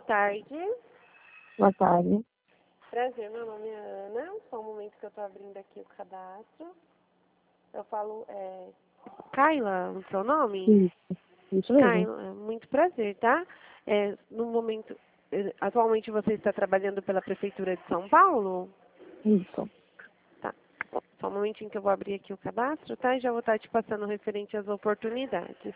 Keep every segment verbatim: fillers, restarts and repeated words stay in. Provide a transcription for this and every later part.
tarde. Boa tarde. Prazer, meu nome é Ana. Só um momento que eu estou abrindo aqui o cadastro. Eu falo, é... Kaila, o seu nome? Isso, isso mesmo. Kaila, muito prazer, tá? É, no momento, é, atualmente você está trabalhando pela Prefeitura de São Paulo? Isso. Tá. Só um momentinho que eu vou abrir aqui o cadastro, tá? E já vou estar te passando referente às oportunidades.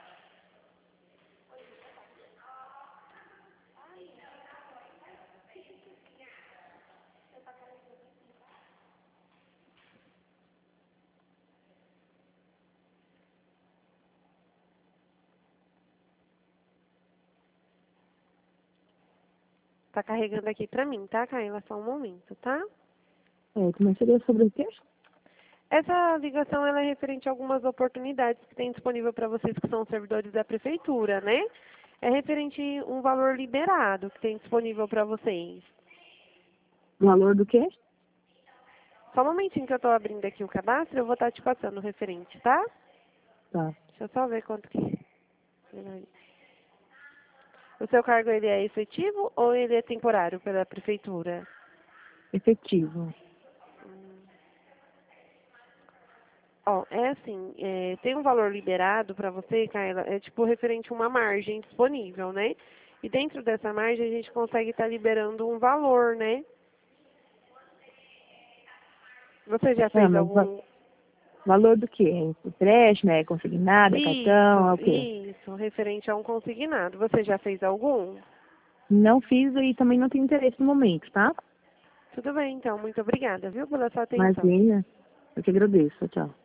Tá carregando aqui pra mim, tá, Kaila? Só um momento, tá? É, mas seria sobre o quê? Essa ligação ela é referente a algumas oportunidades que tem disponível para vocês que são servidores da prefeitura, né? É referente a um valor liberado que tem disponível para vocês. Valor do quê? Só um momentinho que eu estou abrindo aqui o cadastro, eu vou estar te passando o referente, tá? Tá. Deixa eu só ver quanto que... O seu cargo ele é efetivo ou ele é temporário pela prefeitura? Efetivo. Ó, é assim, é, tem um valor liberado para você, Kaila, é tipo referente a uma margem disponível, né? E dentro dessa margem a gente consegue estar liberando um valor, né? Você já Ah, fez mas va- algum... valor do quê? É empréstimo, é consignado, é cartão, é Isso, o quê? isso, referente a um consignado. Você já fez algum? Não fiz e também não tenho interesse no momento, tá? Tudo bem, então. Muito obrigada, viu, pela sua atenção. Imagina. Eu que agradeço. Tchau.